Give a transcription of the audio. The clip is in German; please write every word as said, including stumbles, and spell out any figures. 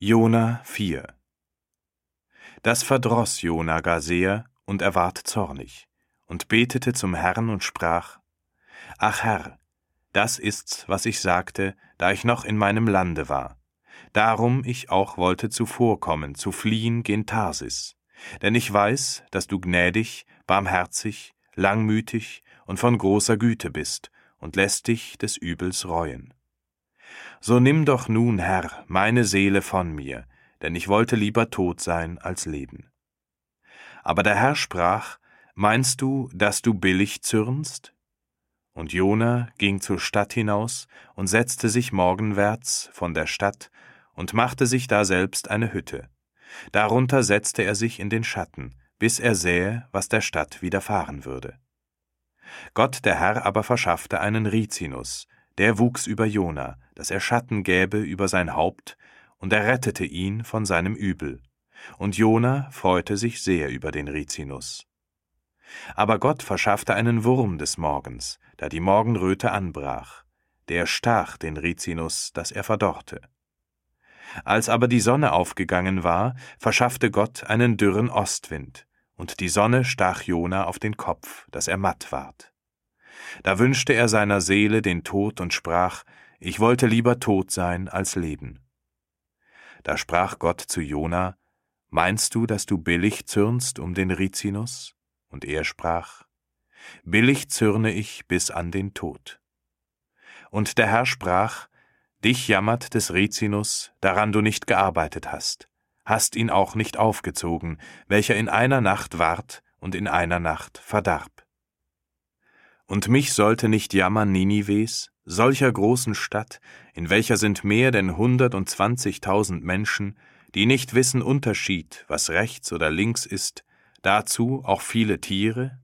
Jona vier. Das verdroß Jona gar sehr, und er ward zornig, und betete zum Herrn und sprach: Ach Herr, das ist's, was ich sagte, da ich noch in meinem Lande war. Darum ich auch wollte zuvorkommen, zu fliehen gen Tarsis. Denn ich weiß, dass du gnädig, barmherzig, langmütig und von großer Güte bist und lässt dich des Übels reuen. So nimm doch nun, Herr, meine Seele von mir, denn ich wollte lieber tot sein als leben. Aber der Herr sprach: Meinst du, dass du billig zürnst? Und Jona ging zur Stadt hinaus und setzte sich morgenwärts von der Stadt und machte sich daselbst eine Hütte. Darunter setzte er sich in den Schatten, bis er sähe, was der Stadt widerfahren würde. Gott der Herr aber verschaffte einen Rizinus, der wuchs über Jona, dass er Schatten gäbe über sein Haupt, und er rettete ihn von seinem Übel. Und Jona freute sich sehr über den Rizinus. Aber Gott verschaffte einen Wurm des Morgens, da die Morgenröte anbrach. Der stach den Rizinus, dass er verdorrte. Als aber die Sonne aufgegangen war, verschaffte Gott einen dürren Ostwind, und die Sonne stach Jona auf den Kopf, dass er matt ward. Da wünschte er seiner Seele den Tod und sprach: Ich wollte lieber tot sein als leben. Da sprach Gott zu Jona: Meinst du, dass du billig zürnst um den Rizinus? Und er sprach: Billig zürne ich bis an den Tod. Und der Herr sprach: Dich jammert des Rizinus, daran du nicht gearbeitet hast, hast ihn auch nicht aufgezogen, welcher in einer Nacht ward und in einer Nacht verdarb. Und mich sollte nicht jammern Ninives, solcher großen Stadt, in welcher sind mehr denn hundertundzwanzigtausend Menschen, die nicht wissen Unterschied, was rechts oder links ist, dazu auch viele Tiere?